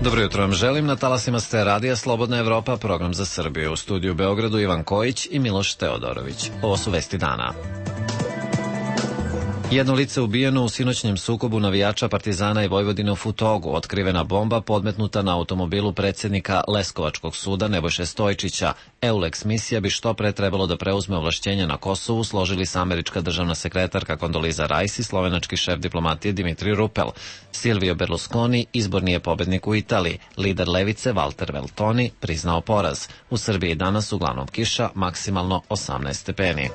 Dobro jutro vam želim, na talasima ste Radija Slobodna Evropa, program za Srbiju. U studiju u Beogradu Ivan Kojić i Miloš Teodorović. Ovo su vesti dana. Jedno lice ubijeno u sinoćnjem sukobu navijača Partizana i Vojvodine u Futogu, otkrivena bomba podmetnuta na automobilu predsjednika Leskovačkog suda Nebojše Stojčića. EULEX misija bi što pre trebalo da preuzme ovlašćenje na Kosovu, složili se američka državna sekretarka Kondoliza Rice i slovenački šef diplomatije Dimitri Rupel. Silvio Berlusconi izborni je pobednik u Italiji. Lider levice Walter Veltoni priznao poraz. U Srbiji danas uglavnom kiša, maksimalno 18 stepeni.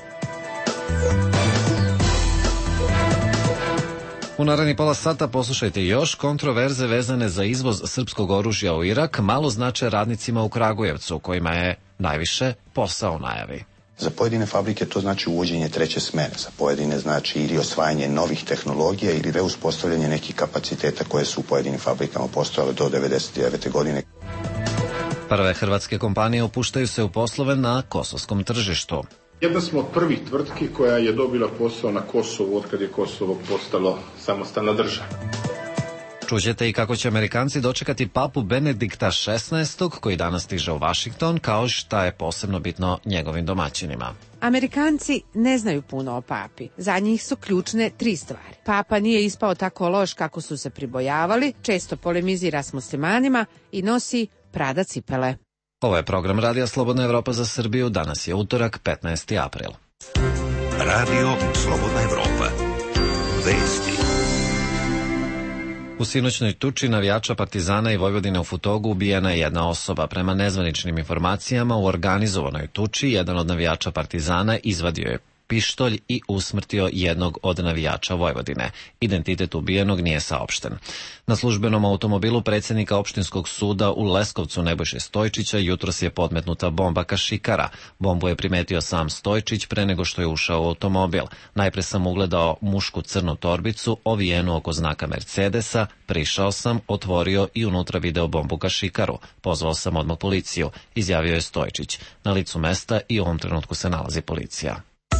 U naredni pola sata poslušajte još kontroverze vezane za izvoz srpskog oružja u Irak, malo znače radnicima u Kragujevcu, kojima je najviše posao u najavi. Za pojedine fabrike to znači uvođenje treće smene, za pojedine znači ili osvajanje novih tehnologija ili reuspostavljanje nekih kapaciteta koje su u pojedinim fabrikama postojale do 1999. godine. Prve hrvatske kompanije upuštaju se u poslove na kosovskom tržištu. Jedna smo od prvih tvrtki koja je dobila posao na Kosovu od kad je Kosovo postalo samostalna država. Čućete i kako će Amerikanci dočekati papu Benedikta XVI, koji danas stiže u Vašington, kao šta je posebno bitno njegovim domaćinima. Amerikanci ne znaju puno o papi. Za njih su ključne 3 stvari. Papa nije ispao tako loš kako su se pribojavali, često polemizira s muslimanima i nosi Prada cipele. Ovo je program Radija Slobodna Evropa za Srbiju. Danas je utorak, 15. april. Radio Slobodna Evropa. Vesti. U sinoćnoj tuči navijača Partizana i Vojvodine u Futogu ubijena je jedna osoba. Prema nezvaničnim informacijama, u organizovanoj tuči jedan od navijača Partizana izvadio je pištolj i usmrtio jednog od navijača Vojvodine. Identitet ubijenog nije saopšten. Na službenom automobilu predsjednika opštinskog suda u Leskovcu Nebojše Stojčića jutros je podmetnuta bomba kašikara. Bombu je primetio sam Stojčić pre nego što je ušao u automobil. Najpre sam ugledao mušku crnu torbicu ovijenu oko znaka Mercedesa, prišao sam, otvorio i unutra video bombu kašikaru. Pozvao sam odmah policiju, izjavio je Stojčić. Na licu mesta i u ovom trenutku se nalazi policija.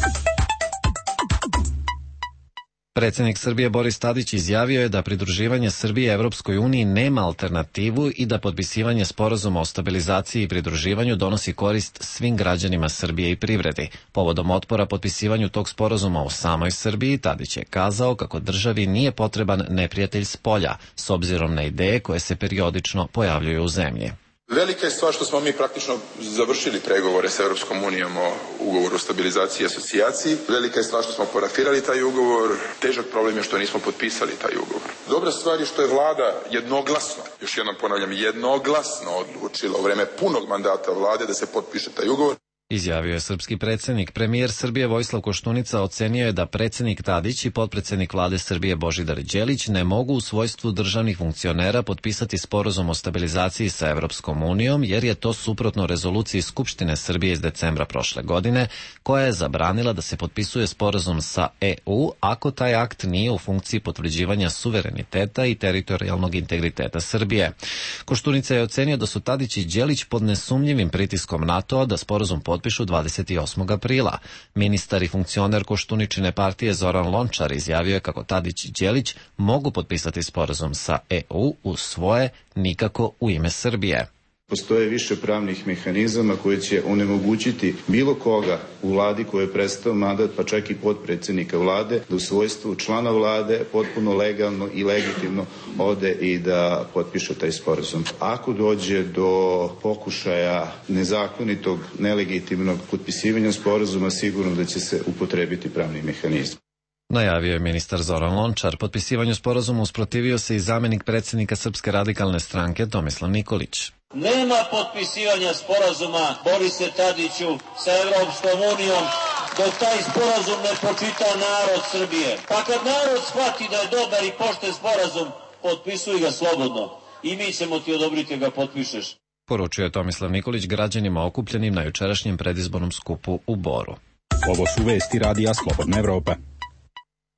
Predsjednik Srbije Boris Tadić izjavio je da pridruživanje Srbije Evropskoj uniji nema alternativu i da potpisivanje sporazuma o stabilizaciji i pridruživanju donosi korist svim građanima Srbije i privredi. Povodom otpora potpisivanju tog sporazuma u samoj Srbiji, Tadić je kazao kako državi nije potreban neprijatelj s polja, s obzirom na ideje koje se periodično pojavljuju u zemlji. Velika je stvar što smo mi praktično završili pregovore sa Europskom unijom o ugovoru o stabilizaciji i asocijaciji. Velika je stvar što smo parafirali taj ugovor. Težak problem je što nismo potpisali taj ugovor. Dobra stvar je što je vlada jednoglasno, još jednom ponavljam, jednoglasno odlučila u vreme punog mandata vlade da se potpiše taj ugovor. Izjavio je srpski predsjednik. Premijer Srbije Vojislav Koštunica ocenio je da predsjednik Tadić i potpredsjednik vlade Srbije Božidar Đelić ne mogu u svojstvu državnih funkcionera potpisati sporazum o stabilizaciji sa Evropskom unijom, jer je to suprotno rezoluciji Skupštine Srbije iz decembra prošle godine, koja je zabranila da se potpisuje sporazum sa EU ako taj akt nije u funkciji potvrđivanja suvereniteta i teritorijalnog integriteta Srbije. Koštunica je ocenio da su Tadić i Đelić pod nesumnjivim pritiskom NATO-a da sporazum potpišu 28. aprila. Ministar i funkcioner Koštuničine partije Zoran Lončar izjavio je kako Tadić i Đelić mogu potpisati sporazum sa EU u svoje, nikako u ime Srbije. Postoje više pravnih mehanizama koji će onemogućiti bilo koga u vladi koji je prestao mandat, pa čak i potpredsjednika vlade, da u svojstvu člana vlade potpuno legalno i legitimno ode i da potpiše taj sporazum. Ako dođe do pokušaja nezakonitog, nelegitimnog potpisivanja sporazuma, sigurno da će se upotrebiti pravni mehanizam. Najavio je ministar Zoran Lončar. Potpisivanju sporazuma usprotivio se i zamjenik predsjednika Srpske radikalne stranke Tomislav Nikolić. Nema potpisivanja sporazuma, Borise Tadiću, sa Evropskom unijom, dok taj sporazum ne počita narod Srbije. Pa kad narod shvati da je dobar i pošten sporazum, potpisuj ga slobodno. I mi ćemo ti odobriti ga potpišeš. Poručio je Tomislav Nikolić građanima okupljenim na jučerašnjem predizbornom skupu u Boru. Ovo su vesti Radija Slobodna Evropa.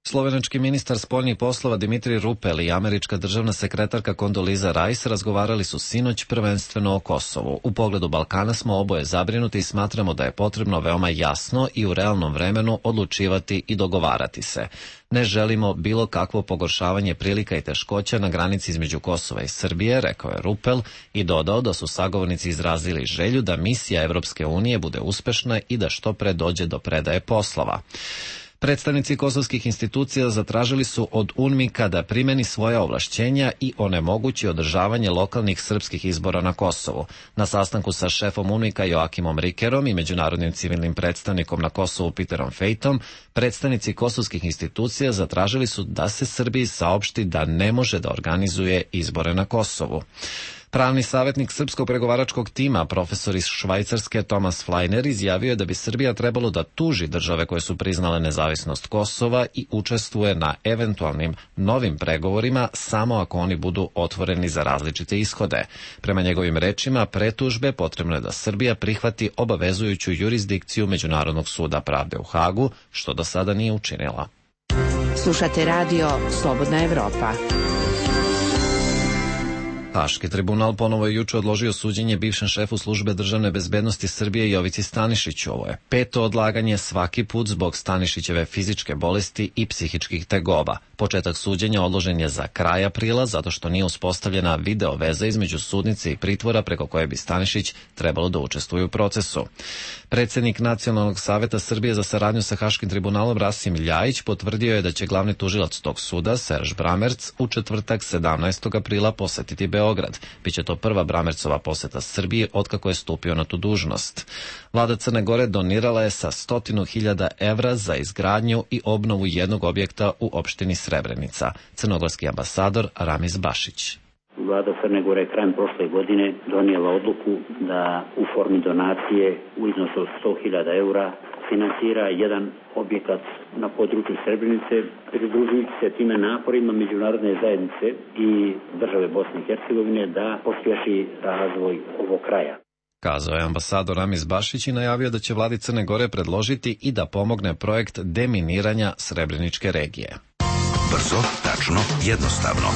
Slovenački ministar spoljnih poslova Dimitri Rupel i američka državna sekretarka Condoleezza Rice razgovarali su sinoć prvenstveno o Kosovu. U pogledu Balkana smo oboje zabrinuti i smatramo da je potrebno veoma jasno i u realnom vremenu odlučivati i dogovarati se. Ne želimo bilo kakvo pogoršavanje prilika i teškoća na granici između Kosova i Srbije, rekao je Rupel i dodao da su sagovornici izrazili želju da misija Evropske unije bude uspešna i da što pre dođe do predaje poslova. Predstavnici kosovskih institucija zatražili su od UNMIK-a da primeni svoja ovlašćenja i onemogući održavanje lokalnih srpskih izbora na Kosovu. Na sastanku sa šefom UNMIK-a Joakimom Rikerom i međunarodnim civilnim predstavnikom na Kosovu Peterom Fejtom, predstavnici kosovskih institucija zatražili su da se Srbiji saopšti da ne može da organizuje izbore na Kosovu. Pravni savjetnik srpskog pregovaračkog tima, profesor iz Švajcarske Thomas Fleiner, izjavio je da bi Srbija trebalo da tuži države koje su priznale nezavisnost Kosova i učestvuje na eventualnim novim pregovorima samo ako oni budu otvoreni za različite ishode. Prema njegovim rečima, pre tužbe potrebno je da Srbija prihvati obavezujuću jurisdikciju Međunarodnog suda pravde u Hagu, što do sada nije učinila. Slušate radio Slobodna Evropa. Haški tribunal ponovo je juče odložio suđenje bivšem šefu službe državne bezbednosti Srbije Jovici Stanišiću. Ovo je 5. odlaganje, svaki put zbog Stanišićeve fizičke bolesti i psihičkih tegoba. Početak suđenja odložen je za kraj aprila zato što nije uspostavljena video veza između sudnice i pritvora preko koje bi Stanišić trebalo da učestvuje u procesu. Predsjednik Nacionalnog saveta Srbije za saradnju sa Haškim tribunalom Rasim Ljajić potvrdio je da će glavni tužilac tog suda, Serž Bramerc, u četvrtak 17. aprila posetiti Beograd. Biće to prva Bramercova poseta Srbiji otkako je stupio na tu dužnost. Vlada Crne Gore donirala je sa 100.000 evra za izgradnju i obnovu jednog objekta u opštini Srebrenica. Crnogorski ambasador Ramiz Bašić. Vlada Crne Gore je krajem prošle godine donijela odluku da u formi donacije u iznosu od 100.000 eura finansira jedan objekat na području Srebrenice, pridružujući se time naporima međunarodne zajednice i države Bosne i Hercegovine da pospješi razvoj ovog kraja. Kazao je ambasador Ramiz Bašić i najavio da će vladi Crne Gore predložiti i da pomogne projekt deminiranja Srebreničke regije. Brzo, tačno, jednostavno.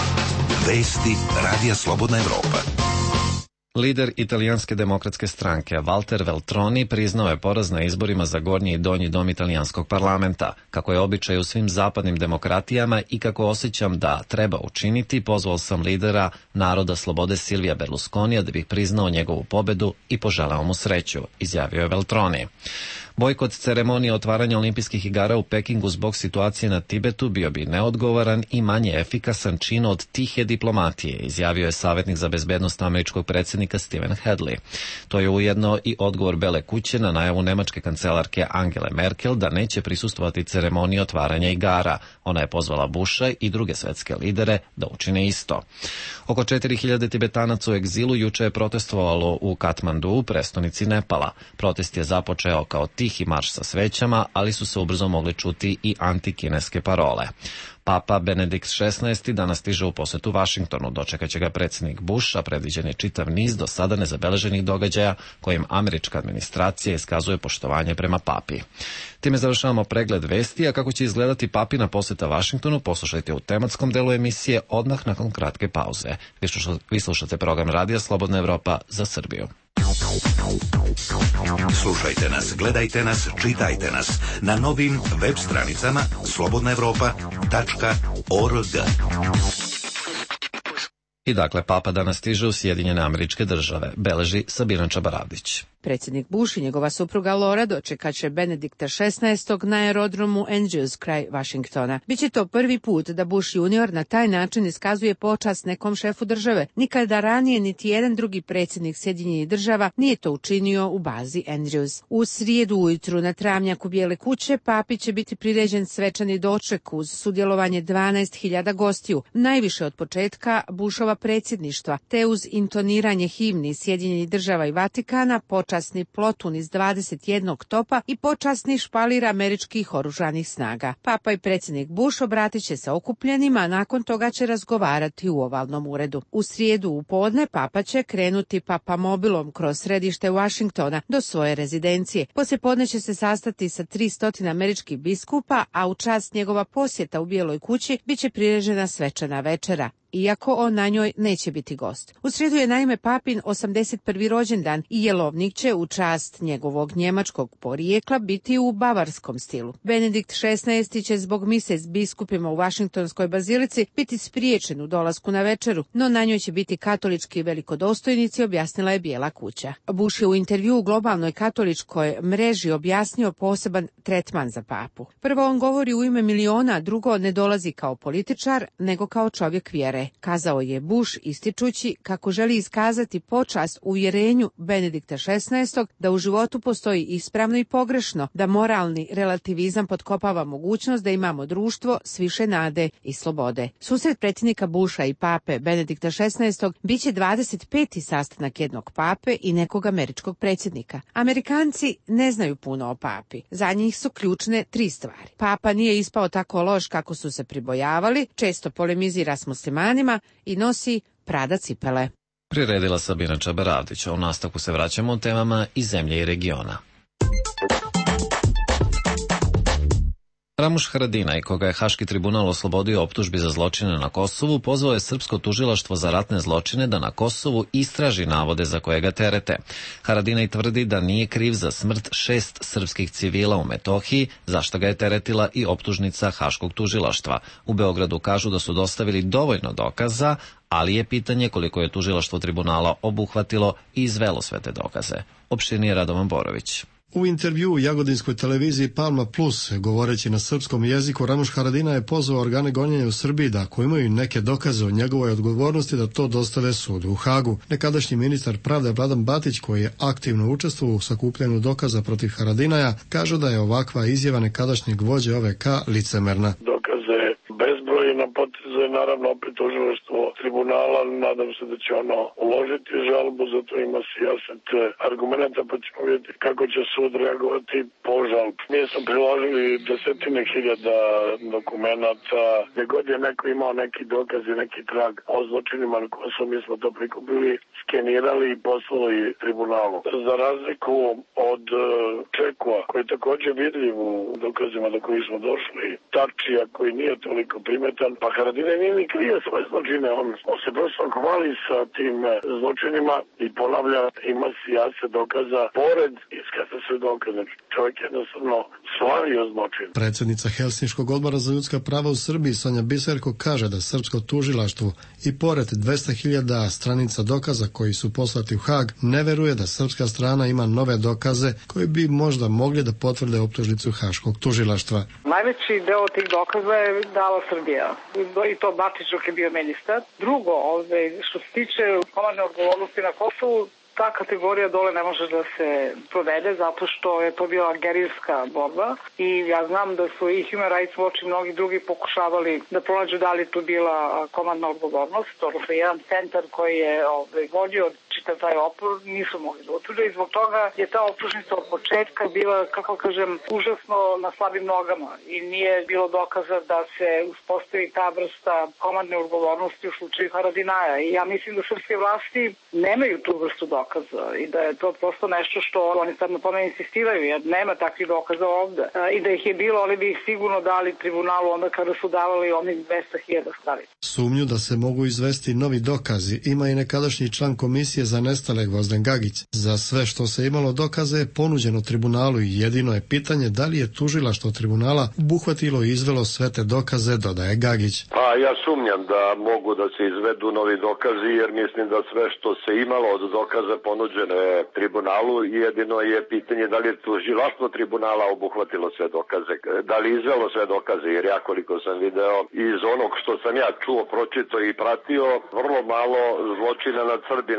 Vesti Radija Slobodna Evropa. Lider italijanske demokratske stranke Walter Veltroni priznao je poraz na izborima za gornji i donji dom italijanskog parlamenta. Kako je običaj u svim zapadnim demokratijama i kako osjećam da treba učiniti, pozvao sam lidera Naroda slobode Silvija Berlusconija da bih priznao njegovu pobedu i poželeo mu sreću, izjavio je Veltroni. Bojkot ceremonije otvaranja olimpijskih igara u Pekingu zbog situacije na Tibetu bio bi neodgovoran i manje efikasan čin od tihe diplomatije, izjavio je savjetnik za bezbednost američkog predsjednika Stephen Hadley. To je ujedno i odgovor Bele kuće na najavu nemačke kancelarke Angele Merkel da neće prisustvovati ceremoniji otvaranja igara. Ona je pozvala Busha i druge svetske lidere da učine isto. Oko 4.000 Tibetanaca u egzilu juče je protestovalo u Katmandu, prestonici Nepala. Protest je započeo kao tihi marš sa svećama, ali su se ubrzo mogli čuti i antikineske parole. Papa Benedikt XVI danas stiže u posetu Vašingtonu. Dočekaće ga predsjednik Bush, a predviđen je čitav niz do sada nezabeleženih događaja kojim američka administracija iskazuje poštovanje prema papi. Time završavamo pregled vesti, a kako će izgledati papina poseta Vašingtonu poslušajte u tematskom delu emisije odmah nakon kratke pauze. Vi slušate program Radija Slobodna Evropa za Srbiju. Slušajte nas, gledajte nas, čitajte nas na novim web stranicama slobodnaevropa.org. I dakle, papa danas stiže u Sjedinjene Američke Države, beleži Sabina Čabaravdić. Predsjednik Bush i njegova supruga Laura dočekaće Benedikta XVI na aerodromu Andrews kraj Vašingtona. Biće to prvi put da Bush junior na taj način iskazuje počast nekom šefu države. Nikada ranije niti jedan drugi predsjednik Sjedinjenih Država nije to učinio u bazi Andrews. U srijedu ujutru na travnjaku Bijele kuće papi će biti priređen svečani doček uz sudjelovanje 12.000 gostiju, najviše od početka Bushova predsjedništva, te uz intoniranje himni Sjedinjenih Država i Vatikana počast počasni plotun iz 21 topa i počasni špalir američkih oružanih snaga. Papa i predsjednik Bush obratit će se okupljenima, a nakon toga će razgovarati u ovalnom uredu. U srijedu u podne Papa će krenuti papamobilom kroz središte Washingtona do svoje rezidencije. Poslijepodne će se sastati sa 300 američkih biskupa, a u čast njegova posjeta u Bijeloj kući biće priređena svečana večera, iako on na njoj neće biti gost. U srijedu je naime papin 81. rođendan i jelovnik će u čast njegovog njemačkog porijekla biti u bavarskom stilu. Benedikt XVI će zbog mise s biskupima u Vašingtonskoj bazilici biti spriječen u dolasku na večeru, no na njoj će biti katolički velikodostojnici, objasnila je Bijela kuća. Bush je u intervju u globalnoj katoličkoj mreži objasnio poseban tretman za papu. Prvo, on govori u ime miliona, drugo, ne dolazi kao političar, nego kao čovjek vjere, kazao je Bush, ističući kako želi iskazati počast uvjerenju Benedikta XVI da u životu postoji ispravno i pogrešno, da moralni relativizam potkopava mogućnost da imamo društvo s više nade i slobode. Susret predsjednika Busha i pape Benedikta XVI biće 25. sastanak jednog pape i nekog američkog predsjednika. Amerikanci ne znaju puno o papi. Za njih su ključne 3 stvari. Papa nije ispao tako loš kako su se pribojavali, često polemizira s muslimanima i nosi Prada cipele. Priredila Sabina Čabaravdić, a u nastavku se vraćamo o temama iz zemlje i regiona. Ramuš Haradinaj, koga je Haški tribunal oslobodio optužbi za zločine na Kosovu, pozvao je srpsko tužilaštvo za ratne zločine da na Kosovu istraži navode za koje ga terete. Haradinaj tvrdi da nije kriv za smrt 6 srpskih civila u Metohiji, zašto ga je teretila i optužnica Haškog tužilaštva. U Beogradu kažu da su dostavili dovoljno dokaza, ali je pitanje koliko je tužilaštvo tribunala obuhvatilo i izvelo sve te dokaze. Opširnije Radovan Borović. U intervju u jagodinskoj televiziji Palma Plus, govoreći na srpskom jeziku, Ramuš Haradinaj je pozvao organe gonjenja u Srbiji da ako imaju neke dokaze o njegovoj odgovornosti da to dostave sudu u Hagu. Nekadašnji ministar pravde Vladan Batić, koji je aktivno učestvovao u sakupljanju dokaza protiv Haradinaja, kaže da je ovakva izjava nekadašnjeg vođe OVK licemerna. Dokaze bezbroj na potezu je naravno opet tužilaštvo tribunala, nadam se da će ono uložiti žalbu, zato ima sijaset argumenta, pa ćemo vidjeti kako će sud reagovati po žalbu. Mi smo priložili desetine hiljada dokumenata, gdje god je neko imao neki dokaz i neki trag o zločinima na Kosovu, mi smo to prikupili, skenirali i poslali tribunalu. Za razliku od Čekua, koji je također vidljiv u dokazima do kojih smo došli, Tačija koji nije toliko primetan, pa Haradinaj nije ni krije svoje zločine, on se prosto hvali sa tim zločinima i ponavlja, ima sijaset dokaza, pored iskaza sve dokaze, čovjek jednostavno slavio zločin. Predsjednica Helsinškog odbora za ljudska prava u Srbiji Sonja Biserko kaže da srpsko tužilaštvo i pored 200.000 stranica dokaza koji su poslati u Hag, ne veruje da srpska strana ima nove dokaze koji bi možda mogli da potvrde optužnicu Haškog tužilaštva. Najveći deo tih dokaza je dala Srbija i to Batić dok je bio ministar. Drugo, što se tiče komandne odgovornosti na Kosovu, ta kategorija dole ne može da se provede zato što je to bila gerilska borba i ja znam da su i Human Rights Watch i mnogi drugi pokušavali da pronađu da li tu bila komandna odgovornost, odnosno jedan centar koji je vodio čitav taj opor nisu mogli da utvrde i zbog toga je ta optužnica od početka bila, kako kažem, užasno na slabim nogama i nije bilo dokaza da se uspostavi ta vrsta komandne odgovornosti u slučaju Haradinaja i ja mislim da srpske vlasti nemaju tu vrstu dokaza i da je to prosto nešto što oni sad na tome insistiraju, jer nema takvih dokaza ovde. I da ih je bilo, oni bi ih sigurno dali tribunalu onda kada su davali onih 200.000 stranica. Sumnju da se mogu izvesti novi dokazi ima i nekadašnji član komisije za nestale Gvozden Gagić. Za sve što se imalo dokaze je ponuđeno tribunalu i jedino je pitanje da li je tužilaštvo tribunala obuhvatilo i izvelo sve te dokaze, dodaje Gagić. Pa ja sumnjam da mogu da se izvedu novi dokazi jer mislim da sve što se imalo od dokaza ponuđeno je tribunalu i jedino je pitanje da li je tužilaštvo tribunala obuhvatilo sve dokaze, da li izvelo sve dokaze, jer ja koliko sam video iz onog što sam ja čuo, pročito i pratio, vrlo malo zločina nad Srbima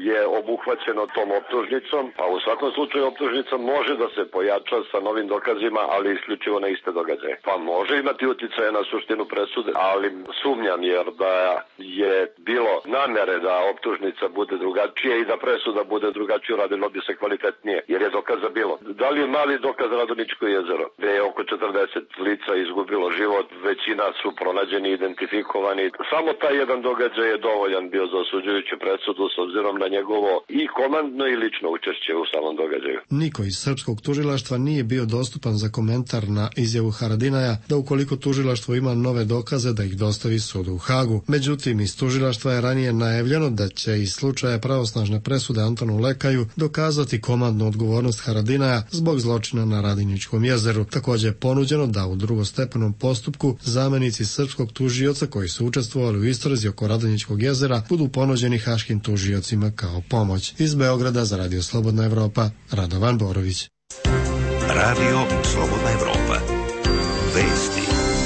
je obuhvaćeno tom optužnicom, pa u svakom slučaju optužnica može da se pojača sa novim dokazima, ali isključivo na iste događaje. Pa može imati utjecaje na suštinu presude, ali sumnjam jer da je bilo namere da optužnica bude drugačija i da presuda bude drugačija, radilo bi se kvalitetnije, jer je dokaza bilo. Da li je mali dokaz Radoničko jezero, gde je oko 40 lica izgubilo život, većina su pronađeni, identifikovani. Samo taj jedan događaj je dovoljan bio za osuđujuću presudu s obzirom na njegovo i komandno i lično učešće u samom događaju. Niko iz srpskog tužilaštva nije bio dostupan za komentar na izjavu Haradinaja da ukoliko tužilaštvo ima nove dokaze da ih dostavi sudu u Hagu. Međutim, iz tužilaštva je ranije najavljeno da će iz slučaja pravosnažne presude Antonu Lekaju dokazati komandnu odgovornost Haradinaja zbog zločina na Radonjičkom jezeru. Također je ponuđeno da u drugostepenom postupku zamenici srpskog tužioca koji su učestvovali u istrazi oko Radonjičkog jezera budu ponuđeni haškim tužiocima kao pomoć. Iz Beograda za Radio Slobodna Evropa, Radovan Borović. Radio Slobodna Evropa. Vesti.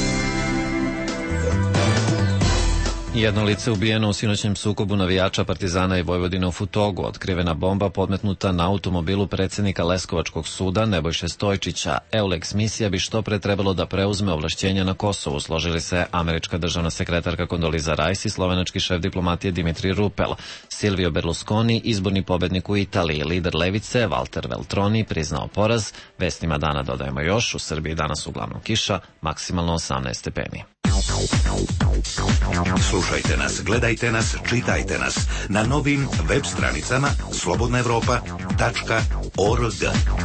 Jedno lice ubijeno u sinoćnjem sukobu navijača Partizana i Vojvodine u Futogu. Otkrivena bomba podmetnuta na automobilu predsjednika Leskovačkog suda Nebojše Stojčića. EULEX misija bi što pre trebalo da preuzme ovlašćenja na Kosovu, složili se američka državna sekretarka Kondoliza Rice i slovenački šef diplomatije Dimitri Rupel. Silvio Berlusconi, izborni pobednik u Italiji, lider levice Walter Veltroni priznao poraz. Vestima dana dodajemo još, u Srbiji danas uglavnom kiša, maksimalno 18 stepeni. Slušajte nas, gledajte nas, čitajte nas na novim web stranicama slobodnaevropa.org.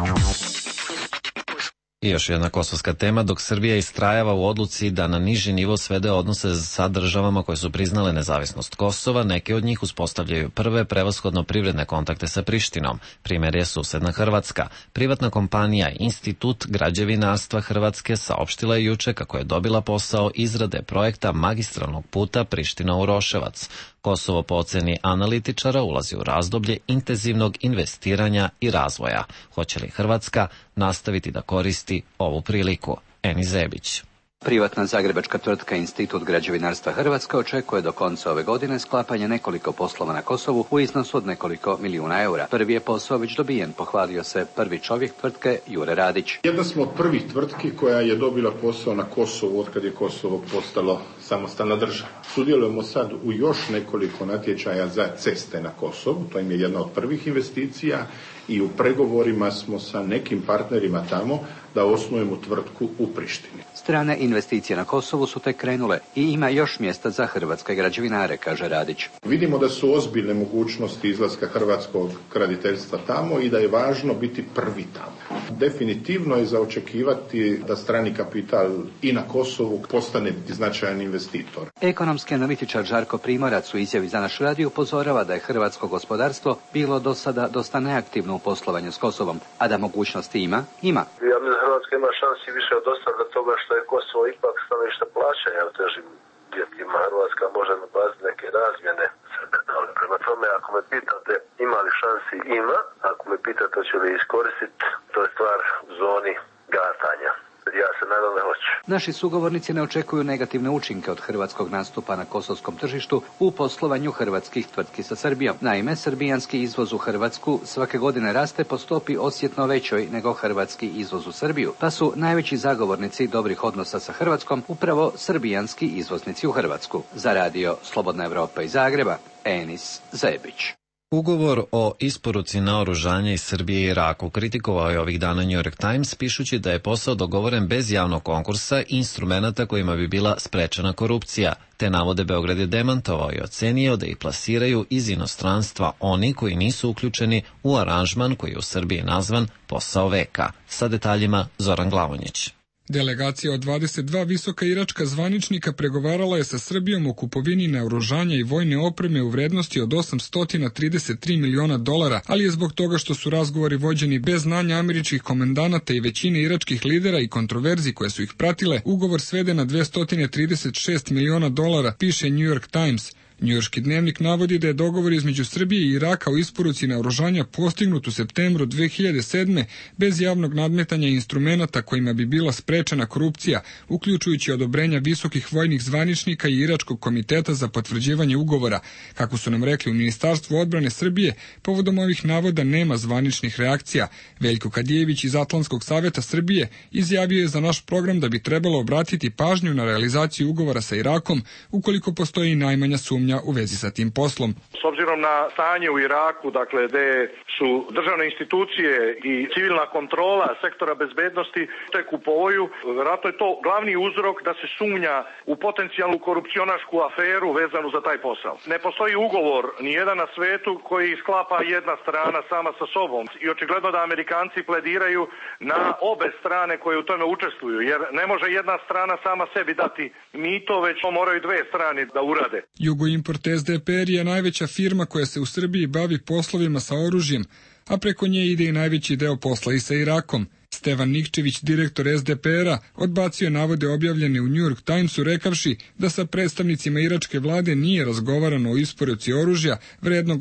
I još jedna kosovska tema, dok Srbija istrajava u odluci da na niži nivo svede odnose sa državama koje su priznale nezavisnost Kosova, neke od njih uspostavljaju prve prevashodno privredne kontakte sa Prištinom. Primjer je susedna Hrvatska. Privatna kompanija Institut građevinarstva Hrvatske saopštila je juče kako je dobila posao izrade projekta magistralnog puta Priština-Uroševac. Kosovo po oceni analitičara ulazi u razdoblje intenzivnog investiranja i razvoja. Hoće li Hrvatska nastaviti da koristi ovu priliku? Eni Zebić. Privatna zagrebačka tvrtka Institut građevinarstva Hrvatske očekuje do konca ove godine sklapanje nekoliko poslova na Kosovu u iznosu od nekoliko milijuna eura. Prvi je posao već dobijen, pohvalio se prvi čovjek tvrtke Jure Radić. Jedna smo od prvih tvrtki koja je dobila posao na Kosovu od kad je Kosovo postalo samostalna država. Sudjelujemo sad u još nekoliko natječaja za ceste na Kosovu, to im je jedna od prvih investicija i u pregovorima smo sa nekim partnerima tamo da osnujemo tvrtku u Prištini. Strane investicije na Kosovu su tek krenule i ima još mjesta za hrvatske građevinare, kaže Radić. Vidimo da su ozbiljne mogućnosti izlaska hrvatskog graditeljstva tamo i da je važno biti prvi tamo. Definitivno je za očekivati da strani kapital i na Kosovu postane značajan investitor. Ekonomski analitičar Žarko Primorac u izjavi za naš radio upozorava da je hrvatsko gospodarstvo bilo do sada dosta neaktivno u poslovanju s Kosovom, a da mogućnosti ima. Ja mislim da Hrvatska ima šansi više od ostalih toga što je Kosovo ipak stanovište plaćanja u težim uvjetima. Hrvatska može nabaziti neke razmjene. Prema tome, ako me pitate ima li šansi, ima. Ako me pitate hoće li iskoristiti, to je stvar u zoni gatanja. Ja se nadam da hoće. Naši sugovornici ne očekuju negativne učinke od hrvatskog nastupa na kosovskom tržištu u poslovanju hrvatskih tvrtki sa Srbijom. Naime, srbijanski izvoz u Hrvatsku svake godine raste po stopi osjetno većoj nego hrvatski izvoz u Srbiju, pa su najveći zagovornici dobrih odnosa sa Hrvatskom upravo srbijanski izvoznici u Hrvatsku. Za radio Slobodna Evropa iz Zagreba, Enis Zebić. Ugovor o isporuci naoružanja iz Srbije i Iraku kritikovao je ovih dana New York Times, pišući da je posao dogovoren bez javnog konkursa i instrumenata kojima bi bila sprečena korupcija. Te navode Beograd je demantovao i ocenio da ih plasiraju iz inostranstva oni koji nisu uključeni u aranžman koji je u Srbiji nazvan posao veka. Sa detaljima Zoran Glavonjić. Delegacija od 22 visoka iračka zvaničnika pregovarala je sa Srbijom o kupovini naoružanja i vojne opreme u vrednosti od $833 miliona, ali je zbog toga što su razgovori vođeni bez znanja američkih komendanata i većine iračkih lidera i kontroverzi koje su ih pratile, ugovor svede na $236 miliona, piše New York Times. Njujorški dnevnik navodi da je dogovor između Srbije i Iraka o isporuci naoružanja postignut u septembru 2007. bez javnog nadmetanja instrumenata kojima bi bila sprečena korupcija, uključujući odobrenja visokih vojnih zvaničnika i Iračkog komiteta za potvrđivanje ugovora. Kako su nam rekli u Ministarstvu odbrane Srbije, povodom ovih navoda nema zvaničnih reakcija. Veljko Kadijević iz Atlantskog saveta Srbije izjavio je za naš program da bi trebalo obratiti pažnju na realizaciju ugovora sa Irakom ukoliko postoji najmanja sumnja u vezi sa tim poslom. S obzirom na stanje u Iraku, dakle, gde su državne institucije i civilna kontrola sektora bezbednosti tek u povoju, vjerojatno je to glavni uzrok da se sumnja u potencijalnu korupcionašku aferu vezanu za taj posao. Ne postoji ugovor nijedan na svetu koji sklapa jedna strana sama sa sobom i očigledno da Amerikanci plediraju na obe strane koje u tome učestvuju, jer ne može jedna strana sama sebi dati mito, već moraju dve strane da urade. Jugoimport SDPR je najveća firma koja se u Srbiji bavi poslovima sa oružjem, a preko nje ide i najveći deo posla i sa Irakom. Stevan Nikčević, direktor SDPR-a, odbacio navode objavljene u New York Timesu rekavši da sa predstavnicima iračke vlade nije razgovarano o isporuci oružja vrednog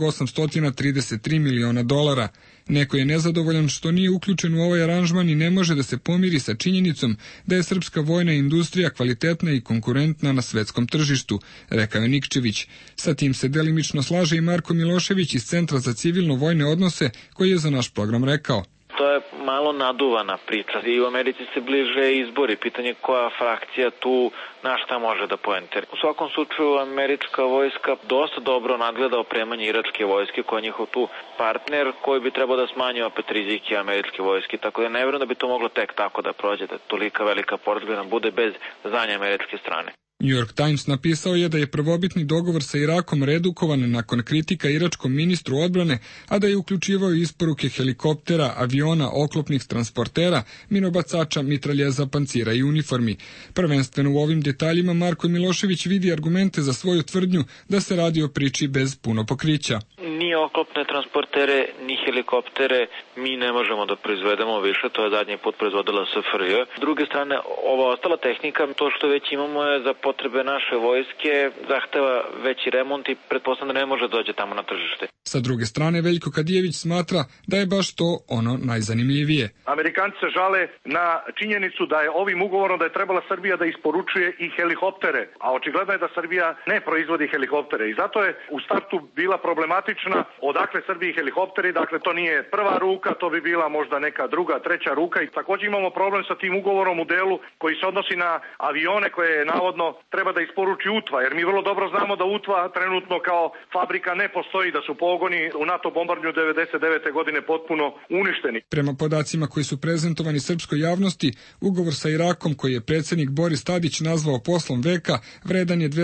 $833 miliona. Neko je nezadovoljan što nije uključen u ovaj aranžman i ne može da se pomiri sa činjenicom da je srpska vojna industrija kvalitetna i konkurentna na svetskom tržištu, rekao je Nikčević. Sa tim se delimično slaže i Marko Milošević iz Centra za civilno-vojne odnose, koji je za naš program rekao. To je malo naduvana priča i u Americi se bliže izbori. Pitanje koja frakcija tu na šta može da poentira. U svakom slučaju američka vojska dosta dobro nadgleda opremanje iračke vojske koja je njihov tu partner koji bi trebao da smanji opet rizike američke vojske. Tako da ne vjerujem da bi to moglo tek tako da prođe, da tolika velika porodica nam bude bez znanja američke strane. New York Times napisao je da je prvobitni dogovor sa Irakom redukovan nakon kritika iračkom ministru odbrane, a da je uključivao isporuke helikoptera, aviona, oklopnih transportera, minobacača, mitraljeza, pancira i uniformi. Prvenstveno u ovim detaljima Marko Milošević vidi argumente za svoju tvrdnju da se radi o priči bez puno pokrića. Ni oklopne transportere, ni helikoptere mi ne možemo da proizvedemo više, to je zadnji put proizvodila SFRJ. S druge strane, ova ostala tehnika, to što već imamo je za potrebe naše vojske, zahteva veći remont i pretpostavljam da ne može dođe tamo na tržište. Sa druge strane, Veljko Kadijević smatra da je baš to ono najzanimljivije. Amerikanci se žale na činjenicu da je ovim ugovorom da je trebala Srbija da isporučuje i helikoptere, a očigledno je da Srbija ne proizvodi helikoptere i zato je u startu bila problematična odakle Srbiji helikopteri, dakle to nije prva ruka, to bi bila možda neka druga, treća ruka i također imamo problem sa tim ugovorom u delu koji se odnosi na avione koje navodno treba da isporuči UTVA, jer mi vrlo dobro znamo da UTVA trenutno kao fabrika ne postoji, da su pogoni u NATO bombardanju 99. godine potpuno uništeni. Prema podacima koji su prezentovani srpskoj javnosti, ugovor sa Irakom koji je predsjednik Boris Tadić nazvao poslom veka vredan je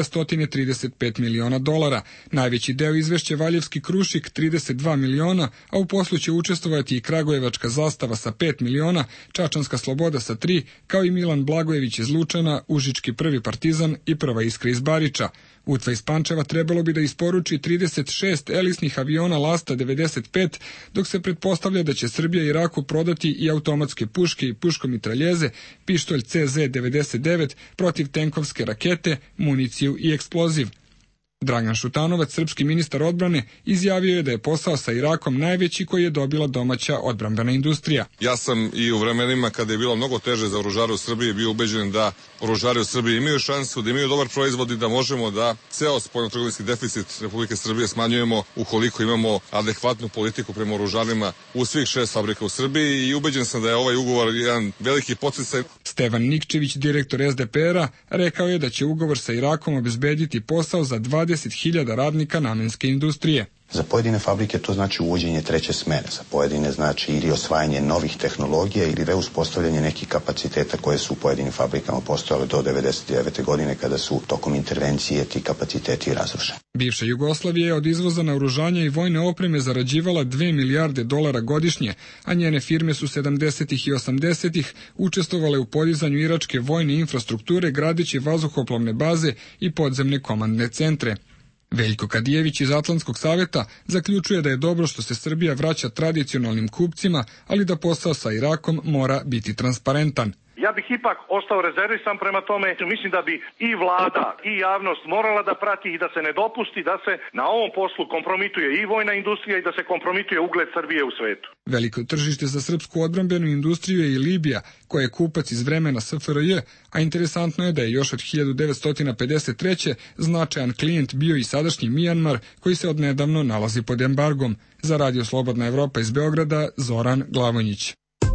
$235 miliona. Najveći deo izvešće Valjevski Krušik 32 miliona, a u poslu će učestvovati i Kragujevačka zastava sa 5 miliona, Čačanska sloboda sa 3, kao i Milan Blagojević iz Lučana, Užički prvi Partizan i Prva Iskra iz Bariča. UTVA iz Pančeva trebalo bi da isporuči 36 elisnih aviona Lasta 95, dok se pretpostavlja da će Srbija Iraku prodati i automatske puške i puškomitraljeze, pištolj CZ-99, protivtenkovske rakete, municiju i eksploziv. Dragan Šutanovac, srpski ministar odbrane, izjavio je da je posao sa Irakom najveći koji je dobila domaća odbrambena industrija. Ja sam i u vremenima kada je bilo mnogo teže za oružare u Srbiji bio ubeđen da oružari u Srbiji imaju šansu, da imaju dobar proizvod i da možemo da ceo spoljnotrgovinski deficit Republike Srbije smanjujemo ukoliko imamo adekvatnu politiku prema oružarima u svih 6 fabrika u Srbiji i ubeđen sam da je ovaj ugovor jedan veliki podsticaj. Stevan Nikčević, direktor SDPR-a, rekao je da će ugovor sa Irakom obezbediti posao za 20.000 radnika namenske industrije. Za pojedine fabrike to znači uvođenje treće smene, za pojedine znači ili osvajanje novih tehnologija ili reuspostavljanje nekih kapaciteta koje su u pojedinim fabrikama postojale do 1999. godine kada su tokom intervencije ti kapaciteti razrušeni. Bivša Jugoslavija je od izvoza naoružanja i vojne opreme zarađivala $2 milijarde godišnje, a njene firme su 70. i 80. učestvovale u podizanju iračke vojne infrastrukture gradeći vazduhoplovne baze i podzemne komandne centre. Veljko Kadijević iz Atlantskog saveta zaključuje da je dobro što se Srbija vraća tradicionalnim kupcima, ali da posao sa Irakom mora biti transparentan. Ja bih ipak ostao rezervisan prema tome. Mislim da bi i vlada i javnost morala da prati i da se ne dopusti da se na ovom poslu kompromituje i vojna industrija i da se kompromituje ugled Srbije u svetu. Veliko tržište za srpsku odbrambenu industriju je i Libija, koja je kupac iz vremena SFRJ, a interesantno je da je još od 1953. značajan klijent bio i sadašnji Mijanmar, koji se odnedavno nalazi pod embargom. Za Radio Slobodna Evropa iz Beograda, Zoran Glavonjić.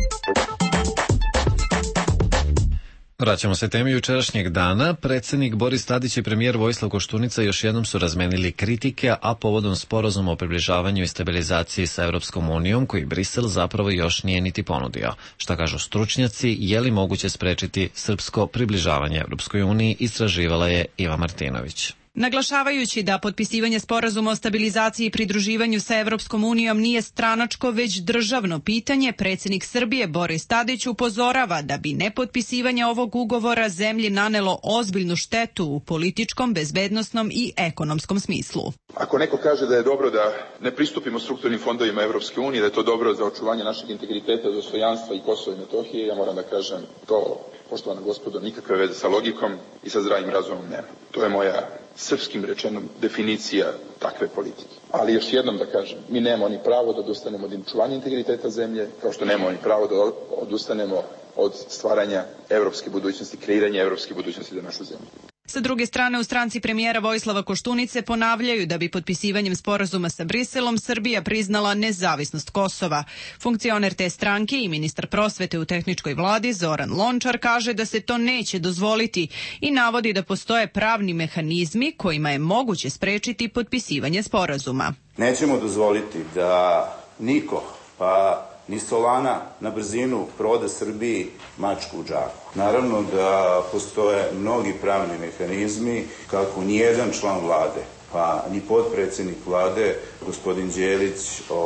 Vraćamo se temi jučerašnjeg dana. Predsednik Boris Tadić i premijer Vojislav Koštunica još jednom su razmenili kritike, a povodom sporazuma o približavanju i stabilizaciji sa Evropskom unijom, koji Brisel zapravo još nije niti ponudio. Šta kažu stručnjaci, je li moguće sprečiti srpsko približavanje Evropskoj uniji, istraživala je Iva Martinović. Naglašavajući da potpisivanje sporazuma o stabilizaciji i pridruživanju sa Evropskom unijom nije stranačko, već državno pitanje, predsjednik Srbije Boris Tadić upozorava da bi nepotpisivanje ovog ugovora zemlji nanelo ozbiljnu štetu u političkom, bezbednosnom i ekonomskom smislu. Ako neko kaže da je dobro da ne pristupimo strukturnim fondovima Evropske unije, da je to dobro za očuvanje našeg integriteta, dostojanstva i Kosova i Metohije, ja moram da kažem to, poštovana gospodo, nikakve veze sa logikom i sa zdravim razumom nema. To je moja srpskim rečenom definicija takve politike. Ali još jednom da kažem, mi nemamo ni pravo da odustanemo od očuvanja integriteta zemlje, kao što nemamo ni pravo da odustanemo od stvaranja evropske budućnosti, kreiranja evropske budućnosti za našu zemlju. Sa druge strane, u stranci premijera Vojislava Koštunice ponavljaju da bi potpisivanjem sporazuma sa Briselom Srbija priznala nezavisnost Kosova. Funkcioner te stranke i ministar prosvete u tehničkoj vladi Zoran Lončar kaže da se to neće dozvoliti i navodi da postoje pravni mehanizmi kojima je moguće sprečiti potpisivanje sporazuma. Nećemo dozvoliti da niko, pa ni Solana na brzinu proda Srbiji mačku u džaku. Naravno da postoje mnogi pravni mehanizmi kako nijedan član vlade, pa ni potpredsjednik vlade, gospodin Đelić,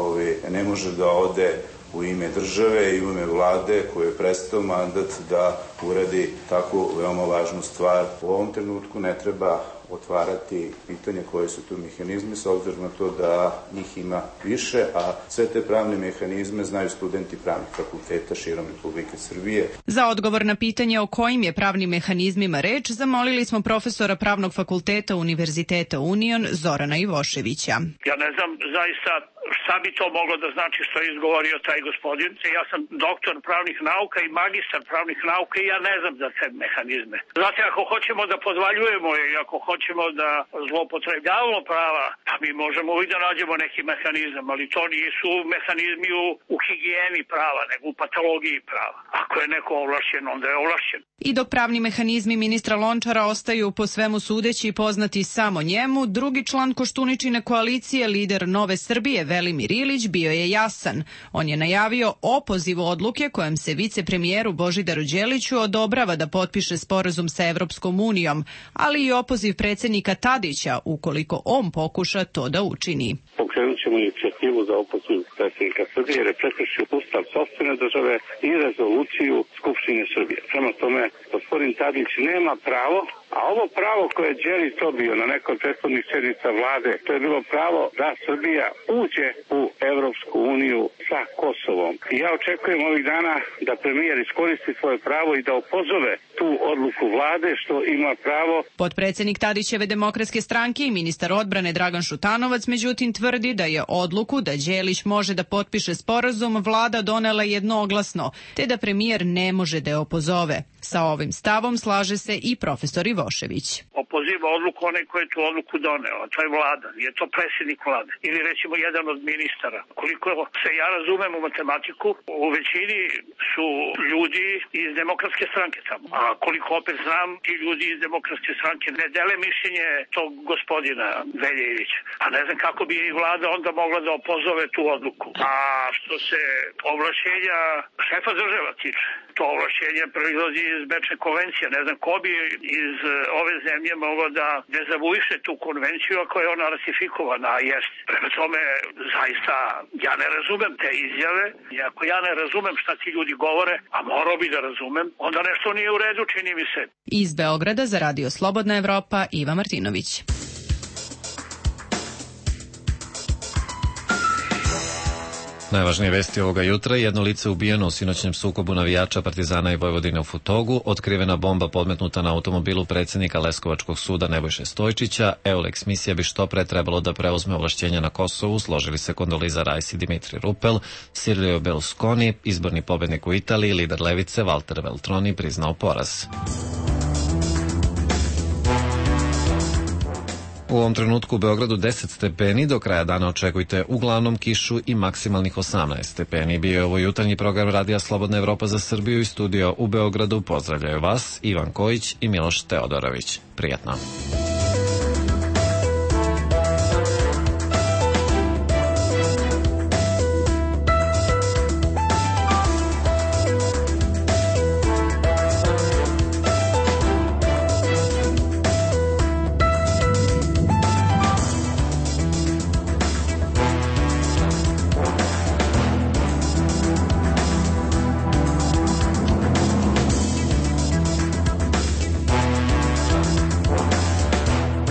ne može da ode u ime države i u ime vlade koje je prestao mandat da uradi tako veoma važnu stvar. U ovom trenutku ne treba otvarati pitanje koje su tu mehanizmi, s obzirom na to da njih ima više, a sve te pravne mehanizme znaju studenti pravnih fakulteta širom Republike Srbije. Za odgovor na pitanje o kojim je pravnim mehanizmima reč, zamolili smo profesora pravnog fakulteta Univerziteta Union Zorana Ivoševića. Ja ne znam zaista šta bi to moglo da znači što je izgovorio taj gospodin. Ja sam doktor pravnih nauka i magistar pravnih nauka i ja ne znam za te mehanizme. Znate, ako hoćemo da podvaljujemo i ako hoćemo da zloupotrebljavamo prava, pa mi možemo i da nađemo neki mehanizam, ali to nisu mehanizmi u higijeni prava, nego u patologiji prava. Ako je neko ovlašćen, onda je ovlašćen. I dok pravni mehanizmi ministra Lončara ostaju po svemu sudeći poznati samo njemu, drugi član Koštuničine koalicije, lider Nove Srbije, Velimir Ilić, bio je jasan. On je najavio opoziv odluke kojom se vicepremijeru Božidaru Đeliću odobrava da potpiše sporazum sa Evropskom unijom, ali i opoziv predsjednika Tadića ukoliko on pokuša to da učini. Pokrenut ćemo inicijativu za opoziv predsjednika Srbije jer je prekršio ustav sopstvene države i rezoluciju Skupštine Srbije. Prema tome, gospodin Tadić nema pravo, a ovo pravo koje je Đelić dobio na nekoj prethodnih sjednica vlade, to je bilo pravo da Srbija uđe u Evropsku uniju sa Kosovom. I ja očekujem ovih dana da premijer iskoristi svoje pravo i da opozove tu odluku vlade što ima pravo. Potpredsjednik Tadićeve demokratske stranke i ministar odbrane Dragan Šutanovac međutim tvrdi da je odluku da Đelić može da potpiše sporazum vlada donela jednoglasno, te da premijer ne može da je opozove. Sa ovim stavom slaže se i profesor Ivošević. Opoziva odluku onaj koji je tu odluku doneo, to je vlada, je to predsjednik vlade ili recimo jedan od ministara. Koliko se ja razumem u matematiku, u većini su ljudi iz demokratske stranke tamo. A koliko opet znam, ti ljudi iz demokratske stranke ne dele mišljenje tog gospodina Veljevića. A ne znam kako bi i vlada onda mogla da opozove tu odluku. A što se ovlašćenja šefa država tiče, to ovlašćenje proizlazi iz Bečne konvencije. Ne znam ko bi iz ove zemlje mogao da dezavuiše tu konvenciju ako je ona ratifikovana, a jest. Prema tome, zaista, ja ne razumem te izjave i ako ja ne razumem šta ti ljudi govore, a morao bi da razumem, onda nešto nije u redu, čini mi se. Iz Beograda za Radio Slobodna Evropa, Iva Martinović. Najvažnije vesti ovoga jutra: jedno lice ubijeno u sinoćnjem sukobu navijača Partizana i Vojvodine u Futogu, otkrivena bomba podmetnuta na automobilu predsjednika Leskovačkog suda Nebojše Stojčića, EULEX misija bi što pre trebalo da preuzme ovlašćenja na Kosovu, složili se Kondoliza Rice i Dimitri Rupel. Silvio Berlusconi, izborni pobednik u Italiji, lider levice Walter Veltroni priznao poraz. U ovom trenutku u Beogradu 10 stepeni, do kraja dana očekujte uglavnom kišu i maksimalnih 18 stepeni. Bio je ovo jutarnji program Radija Slobodna Evropa za Srbiju i studio u Beogradu. Pozdravljaju vas Ivan Kojić i Miloš Teodorović. Prijatno.